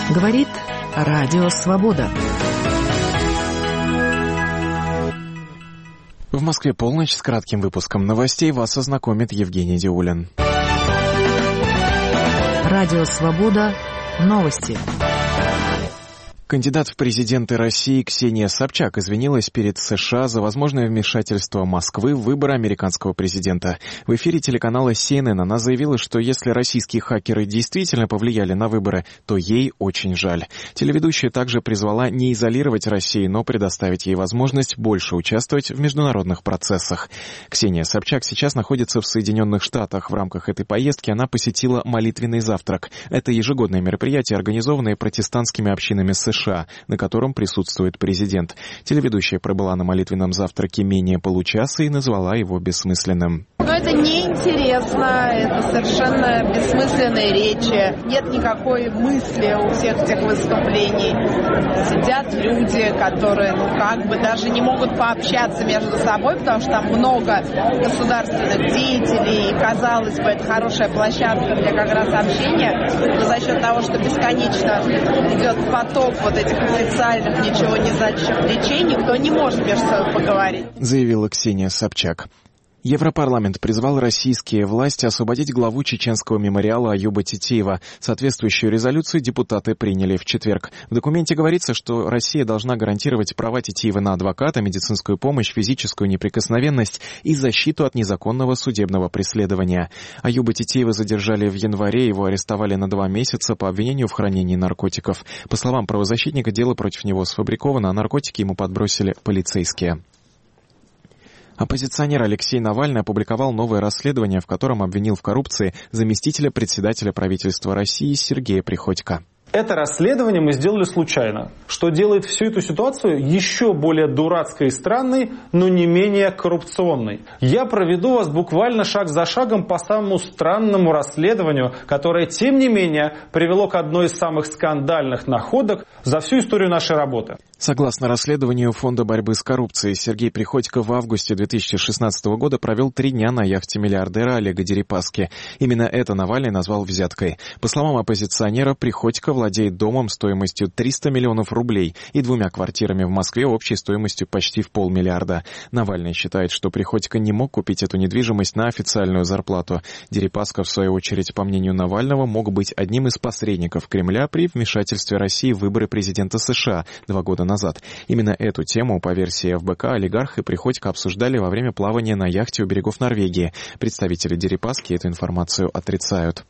Говорит Радио Свобода. В Москве полночь. С кратким выпуском новостей вас ознакомит Евгений Диулин. Радио Свобода. Новости. Кандидат в президенты России Ксения Собчак извинилась перед США за возможное вмешательство Москвы в выборы американского президента. В эфире телеканала CNN она заявила, что если российские хакеры действительно повлияли на выборы, то ей очень жаль. Телеведущая также призвала не изолировать Россию, но предоставить ей возможность больше участвовать в международных процессах. Ксения Собчак сейчас находится в Соединенных Штатах. В рамках этой поездки она посетила молитвенный завтрак. Это ежегодное мероприятие, организованное протестантскими общинами США, на котором присутствует президент. Телеведущая пробыла на молитвенном завтраке менее получаса и назвала его бессмысленным. Но это неинтересно, это совершенно бессмысленные речи. Нет никакой мысли у всех этих выступлений. Сидят люди, которые, даже не могут пообщаться между собой, потому что там много государственных деятелей, и, казалось бы, это хорошая площадка для как раз общения, но за счет того, что бесконечно идет поток вот этих официальных, ничего не значащих речей, никто не может между собой поговорить. Заявила Ксения Собчак. Европарламент призвал российские власти освободить главу чеченского мемориала Аюба Титиева. Соответствующую резолюцию депутаты приняли в четверг. В документе говорится, что Россия должна гарантировать права Титиева на адвоката, медицинскую помощь, физическую неприкосновенность и защиту от незаконного судебного преследования. Аюба Титиева задержали в январе, его арестовали на 2 месяца по обвинению в хранении наркотиков. По словам правозащитника, дело против него сфабриковано, а наркотики ему подбросили полицейские. Оппозиционер Алексей Навальный опубликовал новое расследование, в котором обвинил в коррупции заместителя председателя правительства России Сергея Приходько. Это расследование мы сделали случайно, что делает всю эту ситуацию еще более дурацкой и странной, но не менее коррупционной. Я проведу вас буквально шаг за шагом по самому странному расследованию, которое, тем не менее, привело к одной из самых скандальных находок за всю историю нашей работы. Согласно расследованию Фонда борьбы с коррупцией, Сергей Приходько в августе 2016 года провел 3 дня на яхте миллиардера Олега Дерипаски. Именно это Навальный назвал взяткой. По словам оппозиционера, Приходько владеет домом стоимостью 300 миллионов рублей и 2 квартирами в Москве общей стоимостью почти в 500 миллиона. Навальный считает, что Приходько не мог купить эту недвижимость на официальную зарплату. Дерипаска, в свою очередь, по мнению Навального, мог быть одним из посредников Кремля при вмешательстве России в выборы президента США 2 года назад. Именно эту тему, по версии ФБК, олигарх и Приходько обсуждали во время плавания на яхте у берегов Норвегии. Представители Дерипаски эту информацию отрицают.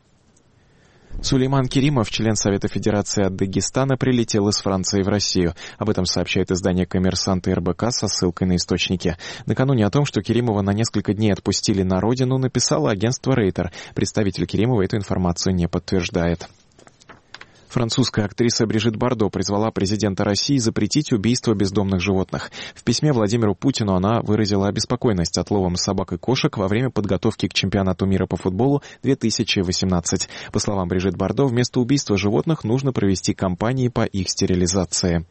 Сулейман Керимов, член Совета Федерации от Дагестана, прилетел из Франции в Россию. Об этом сообщает издание «Коммерсант» и РБК со ссылкой на источники. Накануне о том, что Керимова на несколько дней отпустили на родину, написало агентство Рейтер. Представитель Керимова эту информацию не подтверждает. Французская актриса Брижит Бардо призвала президента России запретить убийство бездомных животных. В письме Владимиру Путину она выразила обеспокоенность отловом собак и кошек во время подготовки к чемпионату мира по футболу 2018. По словам Брижит Бардо, вместо убийства животных нужно провести кампании по их стерилизации.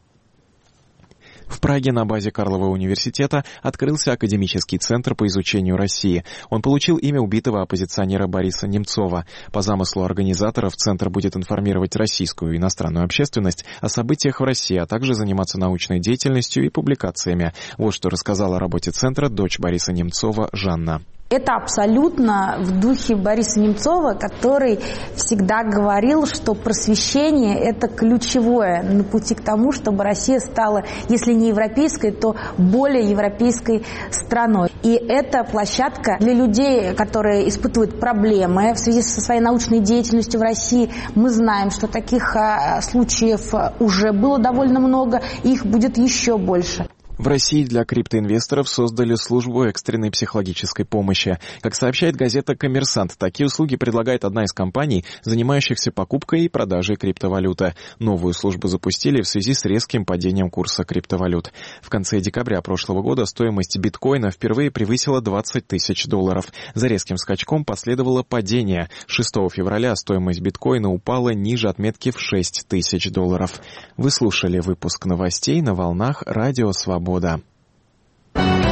В Праге на базе Карлова университета открылся академический центр по изучению России. Он получил имя убитого оппозиционера Бориса Немцова. По замыслу организаторов центр будет информировать российскую и иностранную общественность о событиях в России, а также заниматься научной деятельностью и публикациями. Вот что рассказала о работе центра дочь Бориса Немцова Жанна. Это абсолютно в духе Бориса Немцова, который всегда говорил, что просвещение – это ключевое на пути к тому, чтобы Россия стала, если не европейской, то более европейской страной. И это площадка для людей, которые испытывают проблемы в связи со своей научной деятельностью в России. Мы знаем, что таких случаев уже было довольно много, и их будет еще больше. В России для криптоинвесторов создали службу экстренной психологической помощи. Как сообщает газета «Коммерсант», такие услуги предлагает одна из компаний, занимающихся покупкой и продажей криптовалюты. Новую службу запустили в связи с резким падением курса криптовалют. В конце декабря прошлого года стоимость биткоина впервые превысила $20 тысяч. За резким скачком последовало падение. 6 февраля стоимость биткоина упала ниже отметки в $6 тысяч. Вы слушали выпуск новостей на волнах Радио Свобода.